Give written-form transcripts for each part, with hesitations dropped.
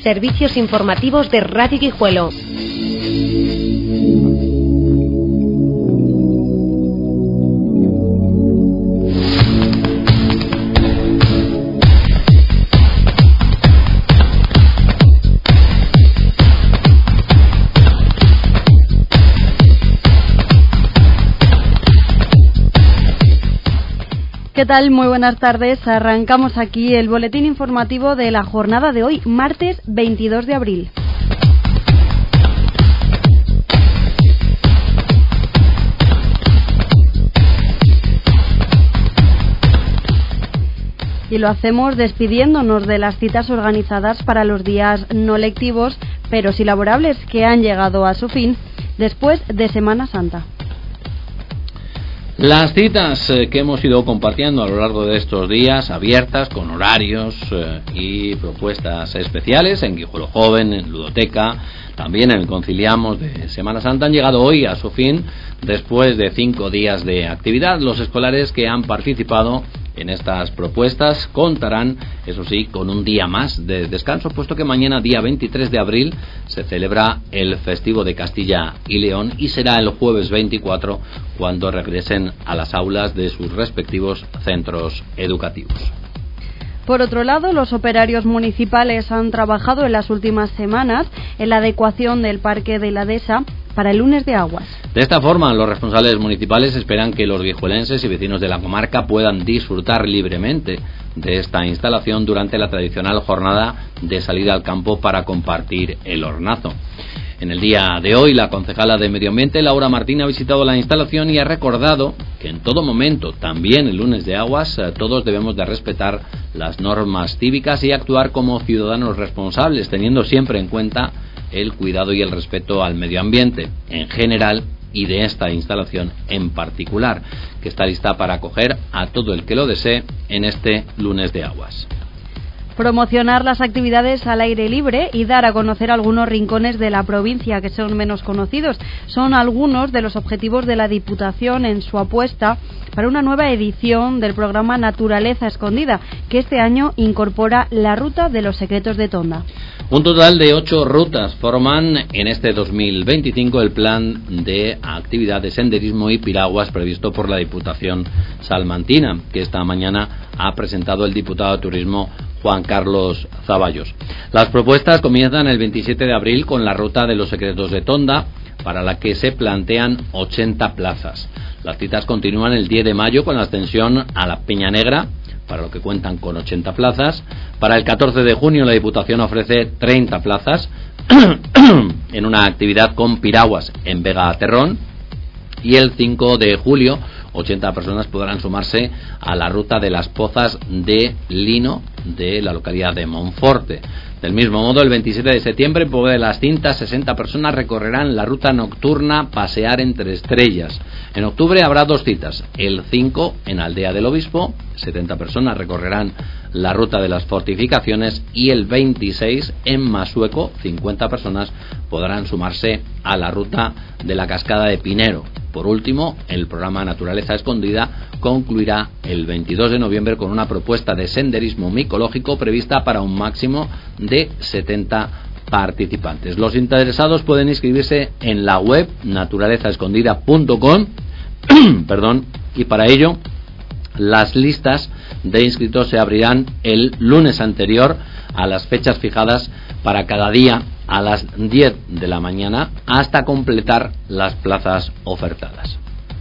Servicios informativos de Radio Guijuelo. ¿Qué tal? Muy buenas tardes. Arrancamos aquí el boletín informativo de la jornada de hoy, martes 22 de abril. Y lo hacemos despidiéndonos de las citas organizadas para los días no lectivos, pero sí laborables, que han llegado a su fin después de Semana Santa. Las citas que hemos ido compartiendo a lo largo de estos días, abiertas, con horarios y propuestas especiales en Guijuelo Joven, en Ludoteca, también en el Conciliamos de Semana Santa, han llegado hoy a su fin después de 5 días de actividad. Los escolares que han participado en estas propuestas contarán, eso sí, con un día más de descanso, puesto que mañana, día 23 de abril, se celebra el festivo de Castilla y León y será el jueves 24 cuando regresen a las aulas de sus respectivos centros educativos. Por otro lado, los operarios municipales han trabajado en las últimas semanas en la adecuación del Parque de la Dehesa para el lunes de aguas. De esta forma, los responsables municipales esperan que los guijuelenses y vecinos de la comarca puedan disfrutar libremente de esta instalación durante la tradicional jornada de salida al campo para compartir el hornazo. En el día de hoy, la concejala de Medio Ambiente, Laura Martín, ha visitado la instalación y ha recordado que en todo momento, también el lunes de aguas, todos debemos de respetar las normas cívicas y actuar como ciudadanos responsables, teniendo siempre en cuenta el cuidado y el respeto al medio ambiente en general y de esta instalación en particular, que está lista para acoger a todo el que lo desee en este lunes de aguas. Promocionar las actividades al aire libre y dar a conocer algunos rincones de la provincia que son menos conocidos son algunos de los objetivos de la Diputación en su apuesta para una nueva edición del programa Naturaleza Escondida, que este año incorpora la Ruta de los Secretos de Tonda. Un total de 8 rutas forman en este 2025 el plan de actividad de senderismo y piraguas previsto por la Diputación salmantina, que esta mañana ha presentado el diputado de Turismo Juan Carlos Zaballos. Las propuestas comienzan el 27 de abril con la Ruta de los Secretos de Tonda, para la que se plantean 80 plazas. Las citas continúan el 10 de mayo con la ascensión a la Peña Negra, para lo que cuentan con 80 plazas. Para el 14 de junio la Diputación ofrece 30 plazas en una actividad con piraguas en Vega Terrón. Y el 5 de julio 80 personas podrán sumarse a la Ruta de las Pozas de Lino de la localidad de Monforte. Del mismo modo, el 27 de septiembre, en Puebla de las Cintas, 60 personas recorrerán la ruta nocturna Pasear entre Estrellas. En octubre habrá 2 citas. El 5 en Aldea del Obispo, 70 personas recorrerán la ruta de las fortificaciones, y el 26 en Masueco, 50 personas podrán sumarse a la ruta de la Cascada de Pinero. Por último, el programa Naturaleza Escondida concluirá el 22 de noviembre con una propuesta de senderismo micológico prevista para un máximo de 70 participantes. Los interesados pueden inscribirse en la web naturalezaescondida.com y para ello las listas de inscritos se abrirán el lunes anterior a las fechas fijadas para cada día a las 10 de la mañana hasta completar las plazas ofertadas.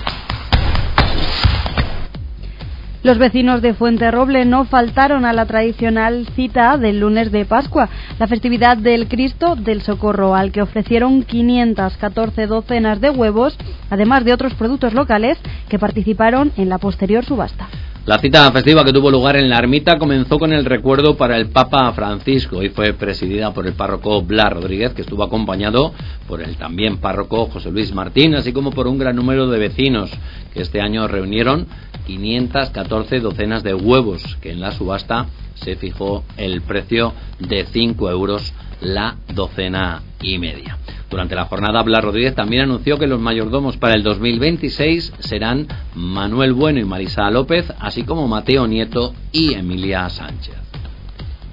Los vecinos de Fuenterroble no faltaron a la tradicional cita del lunes de Pascua, la festividad del Cristo del Socorro, al que ofrecieron 514 docenas de huevos, además de otros productos locales que participaron en la posterior subasta. La cita festiva que tuvo lugar en la ermita comenzó con el recuerdo para el Papa Francisco y fue presidida por el párroco Blas Rodríguez, que estuvo acompañado por el también párroco José Luis Martín, así como por un gran número de vecinos que este año reunieron 514 docenas de huevos, que en la subasta se fijó el precio de 5 euros la docena y media. Durante la jornada, Blas Rodríguez también anunció que los mayordomos para el 2026 serán Manuel Bueno y Marisa López, así como Mateo Nieto y Emilia Sánchez.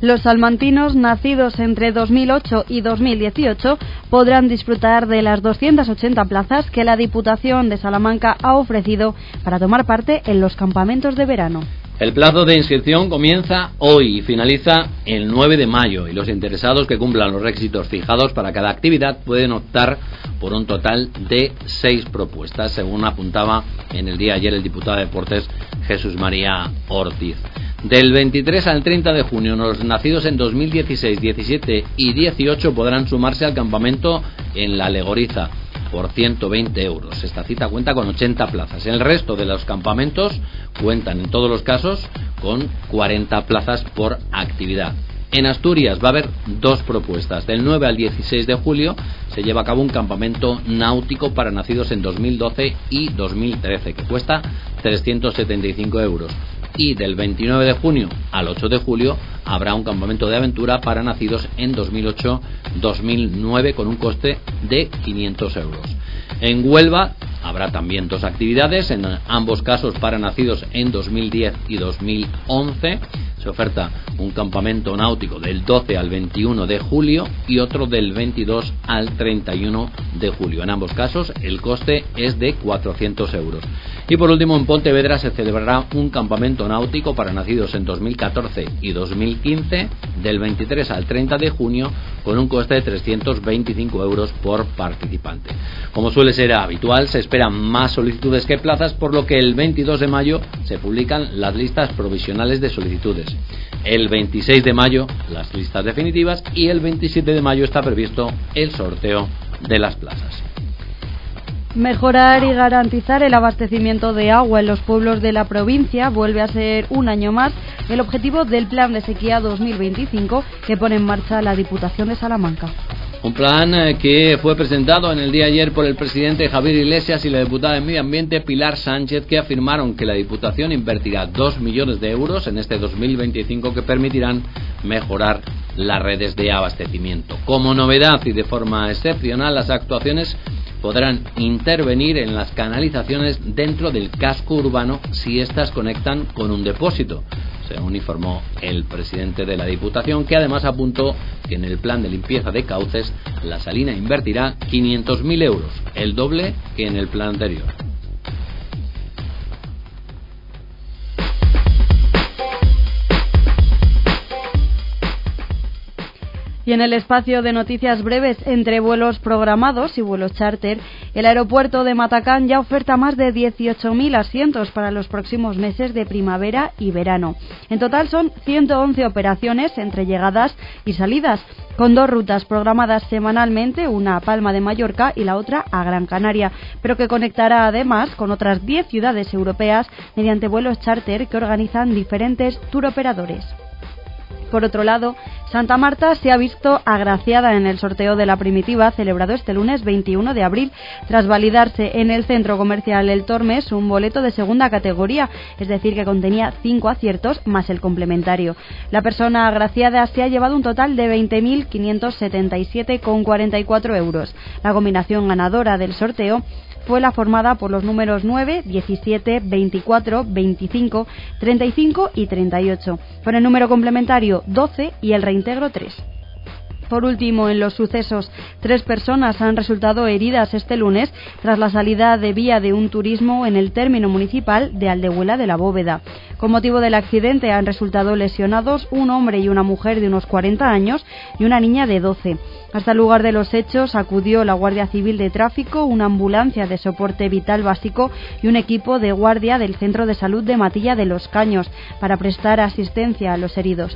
Los salmantinos nacidos entre 2008 y 2018 podrán disfrutar de las 280 plazas que la Diputación de Salamanca ha ofrecido para tomar parte en los campamentos de verano. El plazo de inscripción comienza hoy y finaliza el 9 de mayo y los interesados que cumplan los requisitos fijados para cada actividad pueden optar por un total de 6 propuestas, según apuntaba en el día de ayer el diputado de Deportes Jesús María Ortiz. Del 23 al 30 de junio, los nacidos en 2016, 17 y 18 podrán sumarse al campamento en La Legoriza por 120 euros. Esta cita cuenta con 80 plazas. El resto de los campamentos cuentan en todos los casos con 40 plazas por actividad. En Asturias va a haber 2 propuestas. Del 9 al 16 de julio se lleva a cabo un campamento náutico para nacidos en 2012 y 2013 que cuesta 375 euros. Y del 29 de junio al 8 de julio habrá un campamento de aventura para nacidos en 2008-2009 con un coste de 500 euros. En Huelva habrá también 2 actividades, en ambos casos para nacidos en 2010 y 2011. Se oferta un campamento náutico del 12 al 21 de julio y otro del 22 al 31 de julio. En ambos casos el coste es de 400 euros. Y por último, en Pontevedra se celebrará un campamento náutico para nacidos en 2014 y 2015 del 23 al 30 de junio con un coste de 325 euros por participante. Como suele ser habitual, se esperan más solicitudes que plazas, por lo que el 22 de mayo se publican las listas provisionales de solicitudes. El 26 de mayo las listas definitivas y el 27 de mayo está previsto el sorteo de las plazas. Mejorar y garantizar el abastecimiento de agua en los pueblos de la provincia vuelve a ser un año más el objetivo del Plan de Sequía 2025 que pone en marcha la Diputación de Salamanca. Un plan que fue presentado en el día de ayer por el presidente Javier Iglesias y la diputada de Medio Ambiente Pilar Sánchez, que afirmaron que la Diputación invertirá 2 millones de euros en este 2025 que permitirán mejorar las redes de abastecimiento. Como novedad y de forma excepcional, las actuaciones podrán intervenir en las canalizaciones dentro del casco urbano si éstas conectan con un depósito, según informó el presidente de la Diputación, que además apuntó que en el plan de limpieza de cauces la Salina invertirá 500.000 euros, el doble que en el plan anterior. Y en el espacio de noticias breves entre vuelos programados y vuelos charter, el aeropuerto de Matacán ya oferta más de 18.000 asientos para los próximos meses de primavera y verano. En total son 111 operaciones entre llegadas y salidas, con 2 rutas programadas semanalmente, una a Palma de Mallorca y la otra a Gran Canaria, pero que conectará además con otras 10 ciudades europeas mediante vuelos charter que organizan diferentes touroperadores. Por otro lado, Santa Marta se ha visto agraciada en el sorteo de la primitiva celebrado este lunes 21 de abril, tras validarse en el centro comercial El Tormes un boleto de segunda categoría, es decir, que contenía 5 aciertos más el complementario. La persona agraciada se ha llevado un total de 20.577,44 euros. La combinación ganadora del sorteo fue la formada por los números 9, 17, 24, 25, 35 y 38, con el número complementario 12 y el reintegro 3. Por último, en los sucesos, 3 personas han resultado heridas este lunes tras la salida de vía de un turismo en el término municipal de Aldehuela de la Bóveda. Con motivo del accidente han resultado lesionados un hombre y una mujer de unos 40 años y una niña de 12. Hasta el lugar de los hechos acudió la Guardia Civil de Tráfico, una ambulancia de soporte vital básico y un equipo de guardia del Centro de Salud de Matilla de los Caños para prestar asistencia a los heridos.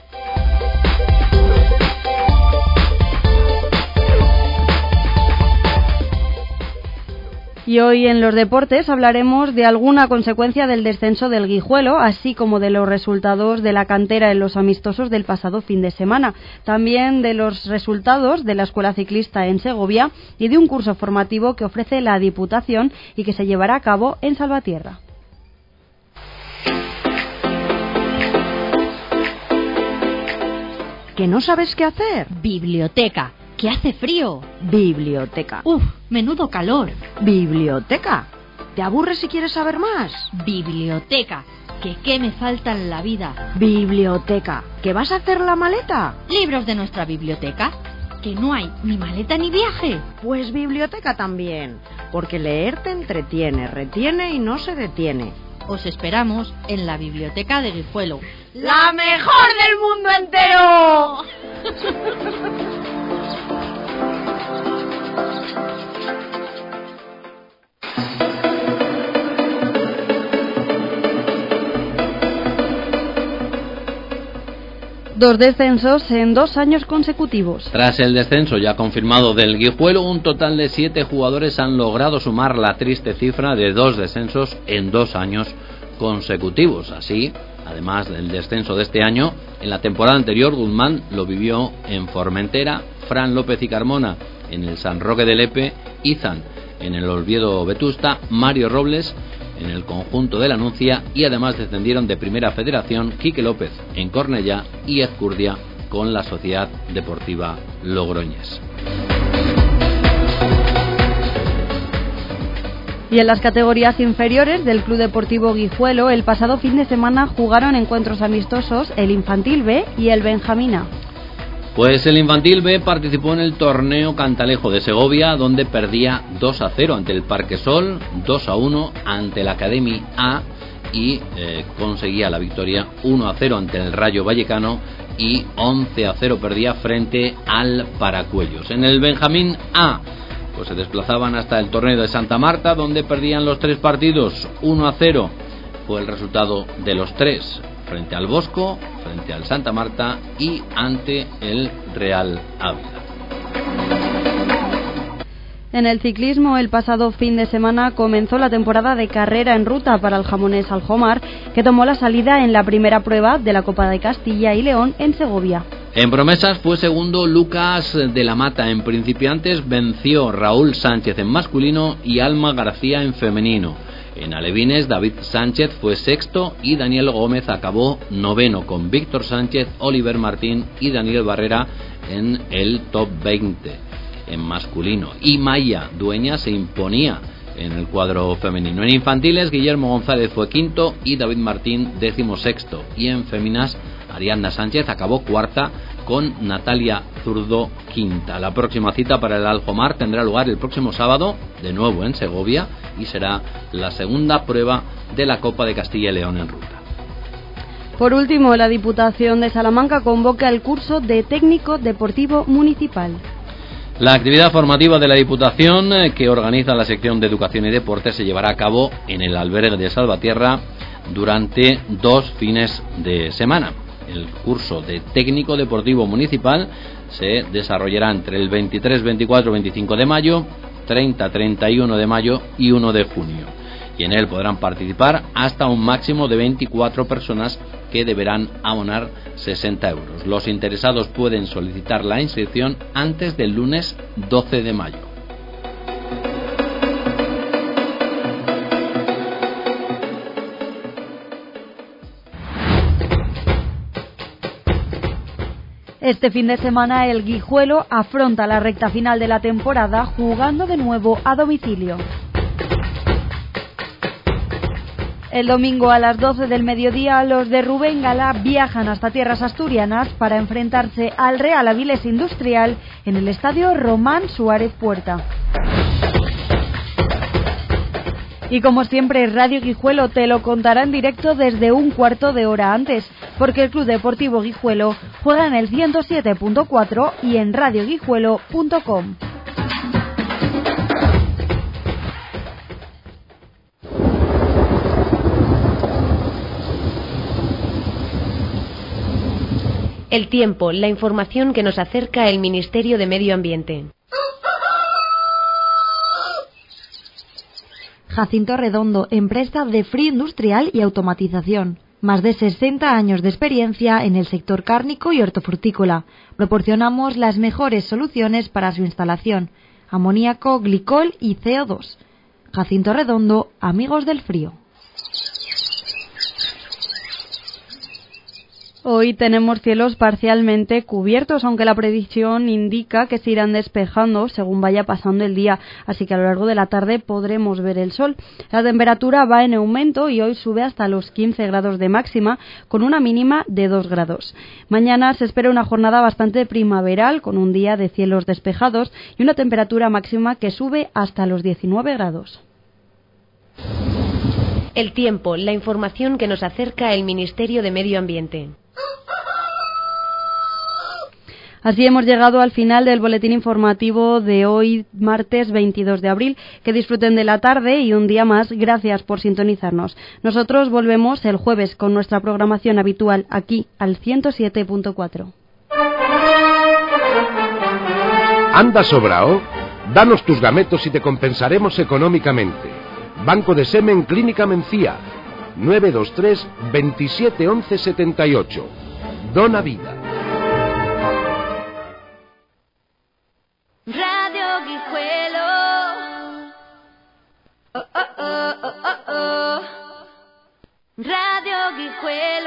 Y hoy en los deportes hablaremos de alguna consecuencia del descenso del Guijuelo, así como de los resultados de la cantera en los amistosos del pasado fin de semana. También de los resultados de la Escuela Ciclista en Segovia y de un curso formativo que ofrece la Diputación y que se llevará a cabo en Salvatierra. ¿Que no sabes qué hacer? Biblioteca. ¡Que hace frío! Biblioteca. ¡Uf! ¡Menudo calor! Biblioteca. ¿Te aburres si quieres saber más? Biblioteca. que qué me falta en la vida. Biblioteca. ¿Que vas a hacer la maleta? Libros de nuestra biblioteca, que no hay ni maleta ni viaje. Pues biblioteca también, porque leer te entretiene, retiene y no se detiene. Os esperamos en la biblioteca de Guijuelo. ¡La mejor del mundo entero! 2 descensos en 2 años consecutivos. Tras el descenso ya confirmado del Guijuelo, un total de 7 jugadores han logrado sumar la triste cifra de 2 descensos en 2 años consecutivos. Así, además del descenso de este año, en la temporada anterior Guzmán lo vivió en Formentera, Fran López y Carmona en el San Roque de Lepe, Izan en el Oviedo Vetusta, Mario Robles en el conjunto de la Nucia, y además descendieron de Primera Federación Quique López en Cornellá y Ezcurdia con la Sociedad Deportiva Logroñés. Y en las categorías inferiores del Club Deportivo Guijuelo, el pasado fin de semana jugaron encuentros amistosos el Infantil B y el Benjamín A. Pues el Infantil B participó en el torneo Cantalejo de Segovia, donde perdía 2-0 ante el Parquesol, 2-1 ante la Academy A y conseguía la victoria 1-0 ante el Rayo Vallecano y 11-0 perdía frente al Paracuellos. En el Benjamín A pues se desplazaban hasta el torneo de Santa Marta, donde perdían los 3 partidos. 1-0 fue el resultado de los 3, frente al Bosco, frente al Santa Marta y ante el Real Ávila. En el ciclismo, el pasado fin de semana comenzó la temporada de carrera en ruta para el jamonés Aljomar, que tomó la salida en la primera prueba de la Copa de Castilla y León en Segovia. En promesas fue segundo Lucas de la Mata. En principiantes venció Raúl Sánchez en masculino y Alma García en femenino. En alevines David Sánchez fue sexto y Daniel Gómez acabó noveno, con Víctor Sánchez, Oliver Martín y Daniel Barrera en el top 20 en masculino. Y Maya Dueña se imponía en el cuadro femenino. En infantiles Guillermo González fue quinto y David Martín 16º. Y en féminas Ariadna Sánchez acabó cuarta con Natalia Zurdo quinta. La próxima cita para el Aljomar tendrá lugar el próximo sábado, de nuevo en Segovia, y será la segunda prueba de la Copa de Castilla y León en ruta. Por último, la Diputación de Salamanca convoca el curso de Técnico Deportivo Municipal. La actividad formativa de la Diputación, que organiza la sección de Educación y Deporte, se llevará a cabo en el albergue de Salvatierra durante 2 fines de semana. El curso de Técnico Deportivo Municipal se desarrollará entre el 23, 24, 25 de mayo, 30, 31 de mayo y 1 de junio. Y en él podrán participar hasta un máximo de 24 personas que deberán abonar 60 euros. Los interesados pueden solicitar la inscripción antes del lunes 12 de mayo. Este fin de semana el Guijuelo afronta la recta final de la temporada jugando de nuevo a domicilio. El domingo a las 12 del mediodía los de Rubén Galá viajan hasta tierras asturianas para enfrentarse al Real Avilés Industrial en el estadio Román Suárez Puerta. Y como siempre, Radio Guijuelo te lo contará en directo desde un cuarto de hora antes, porque el Club Deportivo Guijuelo juega en el 107.4 y en radioguijuelo.com. El tiempo, la información que nos acerca el Ministerio de Medio Ambiente. Jacinto Redondo, empresa de frío industrial y automatización. Más de 60 años de experiencia en el sector cárnico y hortofrutícola. Proporcionamos las mejores soluciones para su instalación: amoníaco, glicol y CO2. Jacinto Redondo, amigos del frío. Hoy tenemos cielos parcialmente cubiertos, aunque la predicción indica que se irán despejando según vaya pasando el día, así que a lo largo de la tarde podremos ver el sol. La temperatura va en aumento y hoy sube hasta los 15 grados de máxima, con una mínima de 2 grados. Mañana se espera una jornada bastante primaveral, con un día de cielos despejados y una temperatura máxima que sube hasta los 19 grados. El tiempo, la información que nos acerca el Ministerio de Medio Ambiente. Así hemos llegado al final del boletín informativo de hoy, martes 22 de abril. Que disfruten de la tarde y un día más, gracias por sintonizarnos. Nosotros volvemos el jueves con nuestra programación habitual aquí, al 107.4. ¿Anda sobrao? Danos tus gametos y te compensaremos económicamente. Banco de Semen Clínica Mencía, 923 27 11 78. Dona vida. Radio Guijuelo. Oh, oh, oh, oh, oh, oh. Radio Guijuelo.